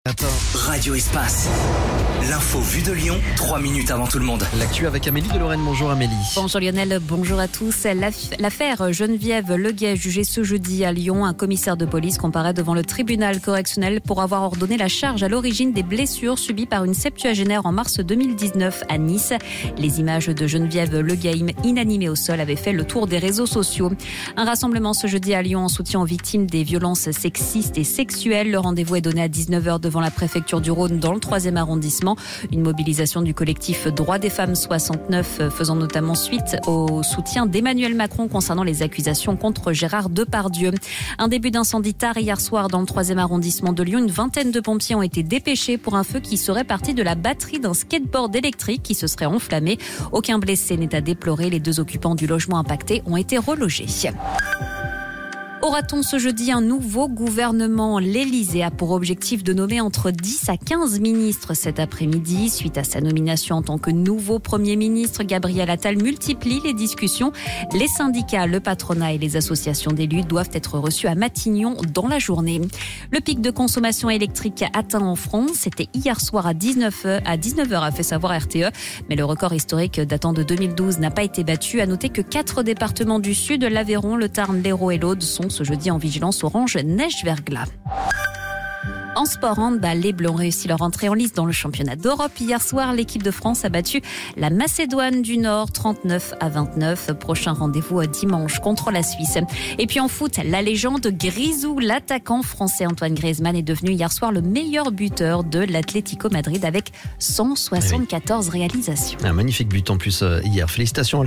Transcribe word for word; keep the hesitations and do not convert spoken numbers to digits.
Attends. Radio Espace. L'info vue de Lyon, trois minutes avant tout le monde. L'actu avec Amélie de Lorraine. Bonjour Amélie. Bonjour Lionel, bonjour à tous. L'affaire Geneviève Leguet jugée ce jeudi à Lyon. Un commissaire de police comparaît devant le tribunal correctionnel pour avoir ordonné la charge à l'origine des blessures subies par une septuagénaire en mars deux mille dix-neuf à Nice. Les images de Geneviève Leguet inanimée au sol avaient fait le tour des réseaux sociaux. Un rassemblement ce jeudi à Lyon en soutien aux victimes des violences sexistes et sexuelles. Le rendez-vous est donné à dix-neuf heures devant la préfecture du Rhône dans le troisième arrondissement. Une mobilisation du collectif Droits des femmes soixante-neuf faisant notamment suite au soutien d'Emmanuel Macron concernant les accusations contre Gérard Depardieu. Un début d'incendie tard hier soir dans le troisième arrondissement de Lyon. Une vingtaine de pompiers ont été dépêchés pour un feu qui serait parti de la batterie d'un skateboard électrique qui se serait enflammé. Aucun blessé n'est à déplorer. Les deux occupants du logement impacté ont été relogés. Aura-t-on ce jeudi un nouveau gouvernement ? L'Élysée a pour objectif de nommer entre dix à quinze ministres cet après-midi. Suite à sa nomination en tant que nouveau Premier ministre, Gabriel Attal multiplie les discussions. Les syndicats, le patronat et les associations d'élus doivent être reçus à Matignon dans la journée. Le pic de consommation électrique atteint en France, c'était hier soir à dix-neuf heures, a fait savoir R T E. Mais le record historique datant de deux mille douze n'a pas été battu. À noter que quatre départements du Sud, l'Aveyron, le Tarn, l'Hérault et l'Aude, sont ce jeudi en vigilance orange neige-verglas. En sport handball, les Bleus ont réussi leur entrée en lice dans le championnat d'Europe. Hier soir, l'équipe de France a battu la Macédoine du Nord trente-neuf à vingt-neuf. Prochain rendez-vous dimanche contre la Suisse. Et puis en foot, la légende Grisou, l'attaquant français Antoine Griezmann est devenu hier soir le meilleur buteur de l'Atlético Madrid avec cent soixante-quatorze réalisations. Un magnifique but en plus hier. Félicitations.